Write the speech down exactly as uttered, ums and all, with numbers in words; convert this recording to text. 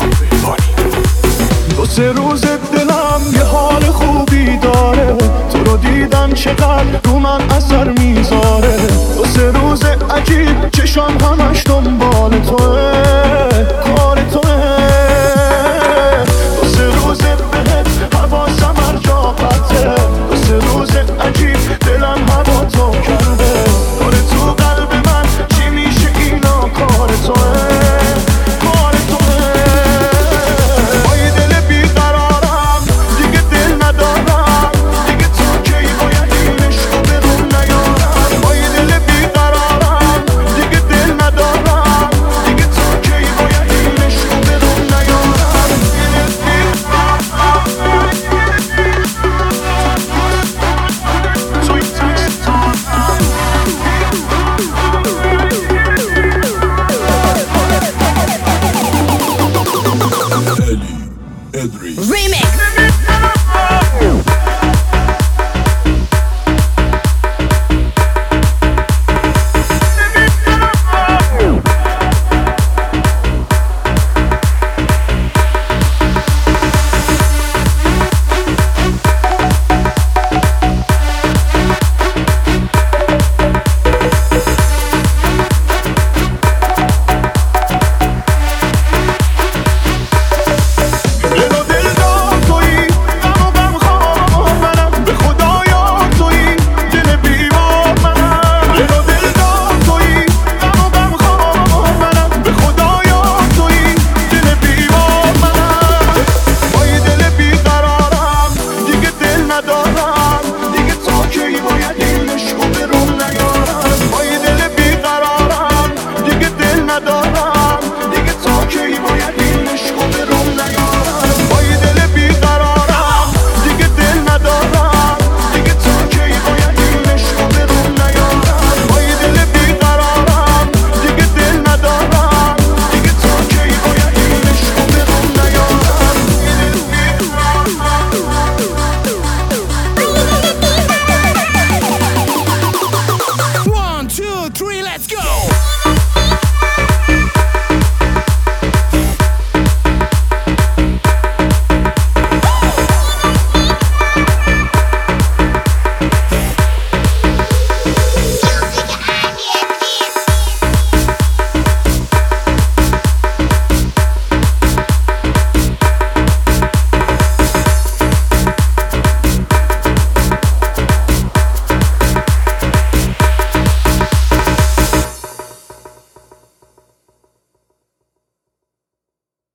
دو سه روز دلم یه حال خوبی داره، تو رو دیدن چقدر رو من اثر میذاره. دو سه روز عجیب چشام همش دنبال توه، کار توه. دو سه روز بهت حواسم هر جا قطعه، دو سه روز عجیب دلم هوا تو کرده. داره تو قلب من چی میشه اینا کار توه، کار توه. با یه دل بیقرارم دیگه دل ندارم، دیگه تو کی باید این عشقو به روم نیارم. با یه دل بیقرارم دیگه دل ندارم، دیگه تو کی باید این عشقو به روم نیارم. Remix.